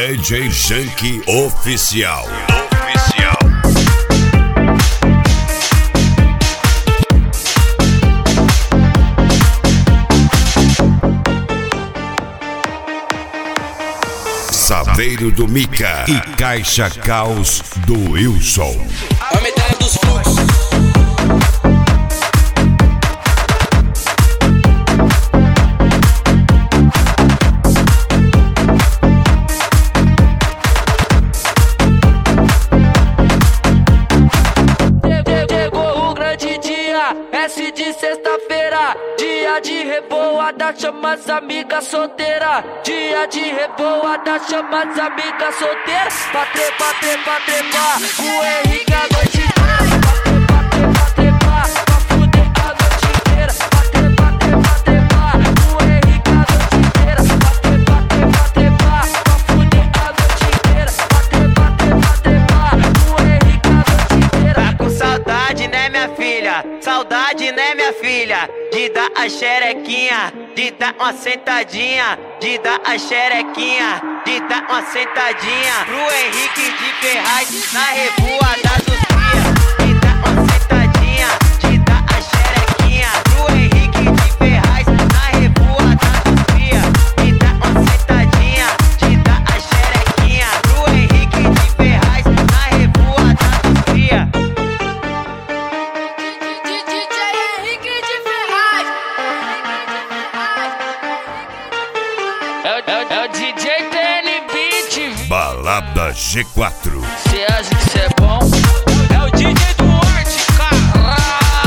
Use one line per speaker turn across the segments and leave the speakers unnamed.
DJ Janky Oficial. Saveiro do Mica e Caixa Caos do Wilson.
A metade dos fluxos. Chegou o grande dia, S de sexta-feira. Dia de revoada, chama as amigas solteiras. Dia de revoada, chama as amigas solteiras. Pra trepar, o Henrique a noite inteira. Pra trepar, pra fuder a noite inteira. Pra trepar, o Henrique a noite inteira. Pra trepar, pra fuder a noite inteira. Pra trepar, o Henrique a noite inteira.
Tá com saudade, né, minha filha? Saudade, né, minha filha? De dar a xerequinha, de dar uma sentadinha, de dar a xerequinha, de dar uma sentadinha pro Henrique de Ferraz na revoada dos cria. De dar uma sentadinha, de dar a xerequinha pro Henrique de Ferraz na revoada dos cria. De dar uma sentadinha, de dar a xerequinha pro Henrique de Ferraz na revoada dos cria.
É o DJ TN Beat.
Balada G4.
Cê acha que cê é bom? É o DJ Duarte, caralho.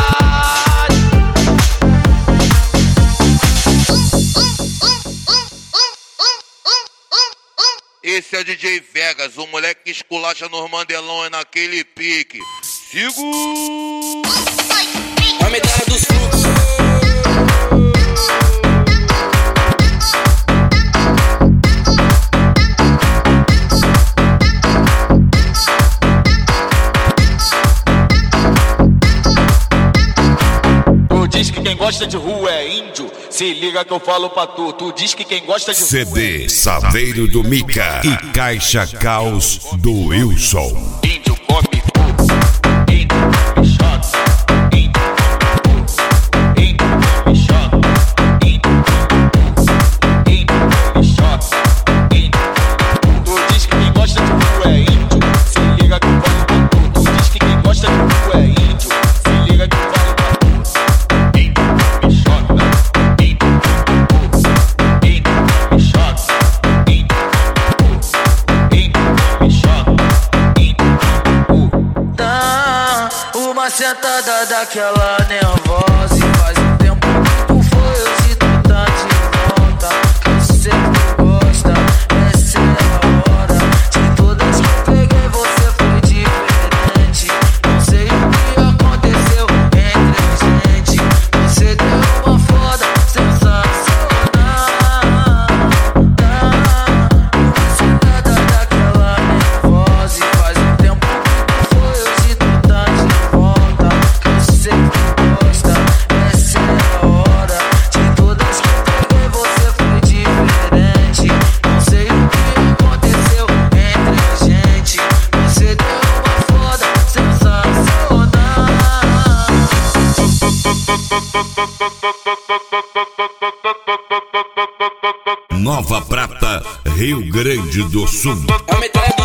Esse é o DJ Vegas, o moleque que esculacha nos mandelão é naquele pique. Segura!
A medalha dos fluxos.
Diz que quem gosta de rua é índio. Se liga que eu falo pra tu. Tu diz que quem gosta de
CD Saveiro do Mica e Caixa Caos do Wilson.
índio come cu, índio come choque, índio come cu, índio come choque, índio come cu, índio come choque, índio come cu. Tu diz que quem gosta de rua é índio. Se liga que eu falo pra tu. Tu diz que quem gosta de rua é índio. Se liga que eu falo pra tu.
Sentada daquela nervosa e faz um tempo que tu foi, eu te dou de volta. Eu sei que tu gosta, essa é a hora. De todas que eu peguei você foi diferente. Não sei o que aconteceu entre a gente. Você deu uma foda sensacional. Sentada daquela nervosa e faz um tempo que tu foi, eu te dou de volta. Sei que tu gosta, essa é a hora. De todas que eu peguei você foi diferente. Não sei o que aconteceu entre a gente. Você deu uma foda sensacional.
Nova Prata, Rio Grande do Sul.
A metade